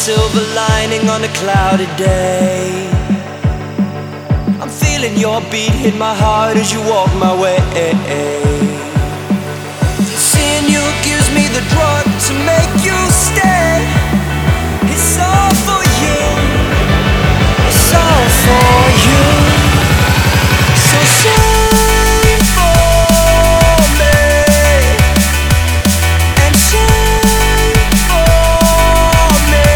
silver lining on a cloudy day. I'm feeling your beat hit my heart as you walk my way. Seeing you gives me the drug to make you stay. It's all for you, it's all for you. So shine for me, and shine for me.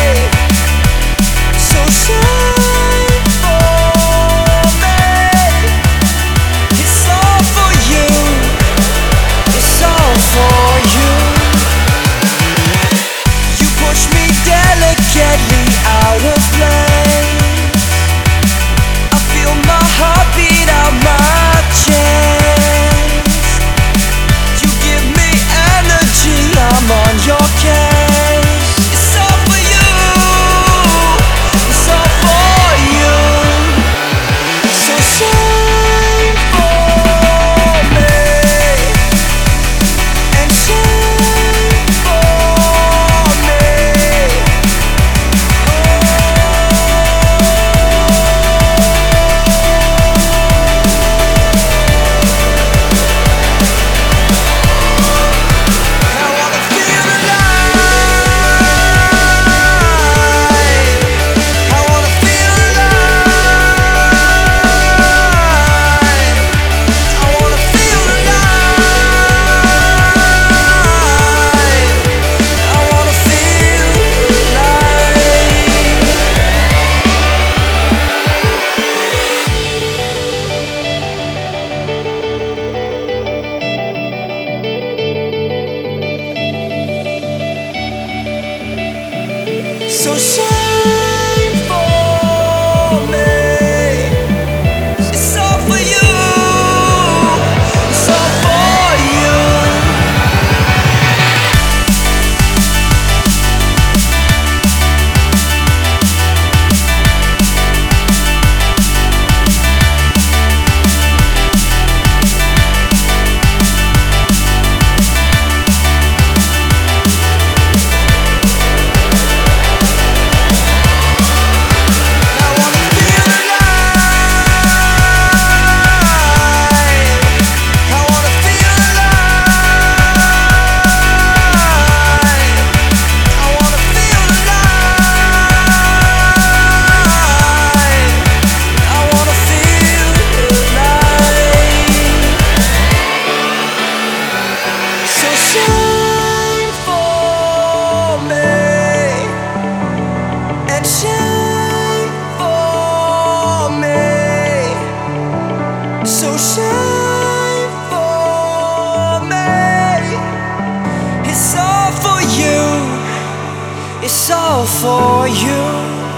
So shine for me. It's all for you, it's all for you. You push me delicately out of place. I feel my heart beat out my chest. You give me energy, I'm on your case. It's all for you, it's all for you. So shine for me, and shine for me. I wanna feel alive. I wanna feel alive. I wanna feel alive. I wanna feel alive. So shine for me. It's all for you, it's all for you. I wanna feel alive. I wanna feel alive. I wanna feel alive. I wanna feel alive. So shine for me, and shine for me. So shine for me. It's all for you, it's all for you.